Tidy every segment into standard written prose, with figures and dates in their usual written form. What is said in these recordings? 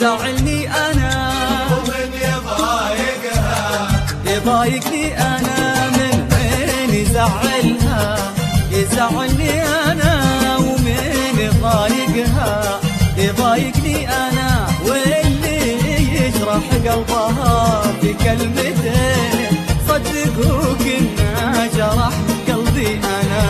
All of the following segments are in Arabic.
يزعلني أنا ومن يضايقني أنا من يزعلها يزعلني أنا ومن يضايقني أنا واللي يجرح قلبها في كلمتين صدقوا كنا جرح قلبي أنا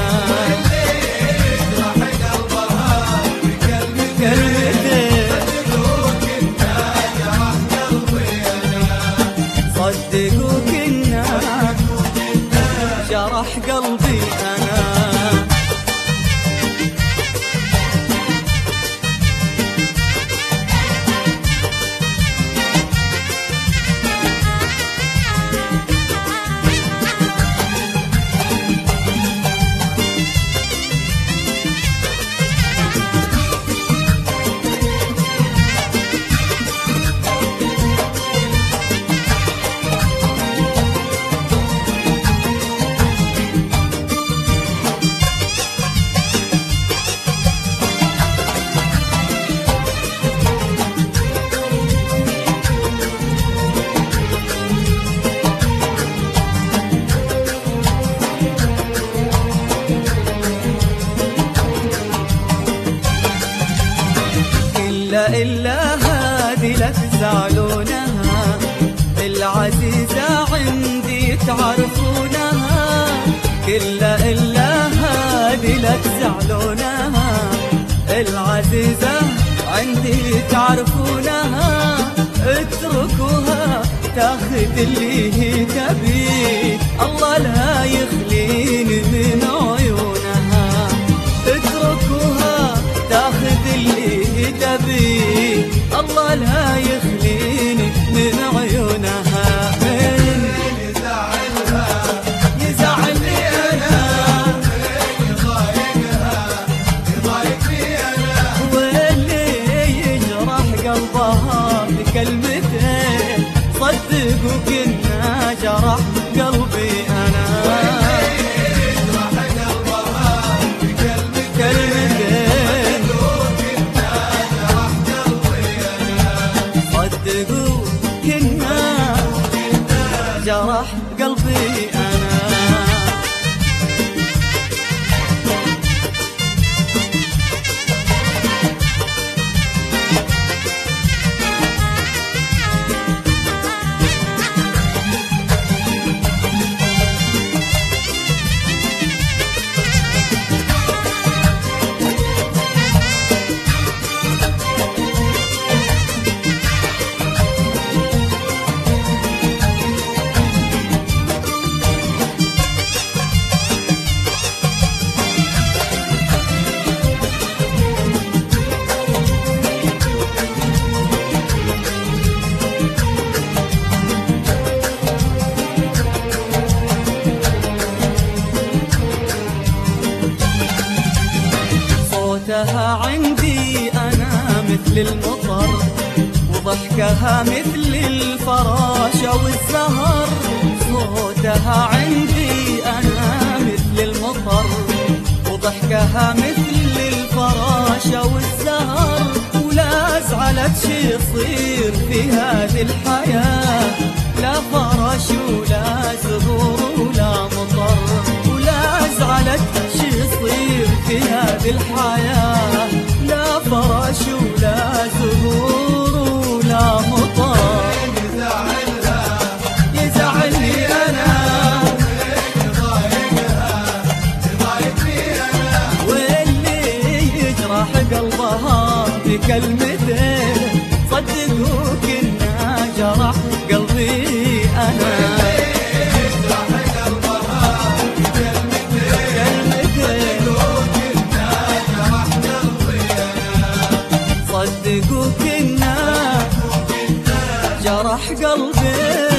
صدقوا كنا جرح قلبي أنا إلا هذه لا تزعلونها العزيزة عندي تعرفونها إلا هذه لا تزعلونها العزيزة عندي تعرفونها اتركوها تاخذ اللي هي تبيه الله لا يخليني من عيونها اتركوها تاخذ اللي تبي الله لا يخليني من عيونها من يزعلني أنا يضايقني أنا واللي يجرح قلبها بكلمتين صدقوا كنا جرح قلبي أنا صدقوا كنا جرح قلبي أنا صوتها عندي أنا مثل المطر وضحكها مثل الفراشة والزهر صوتها عندي أنا مثل المطر وضحكها مثل الفراشة والزهر ولا زعلت شي يصير في هذه الحياة لا فرش ولا زهور ولا مطر ولا زعلت شي يصير في هذه الحياة لا فرش ولا زهور ولا مطر يزعلني أنا واللي يجرح قلبها بكلمتين صدقوا كنا جرح قلبي أنا صدقوا كنا جرح قلبي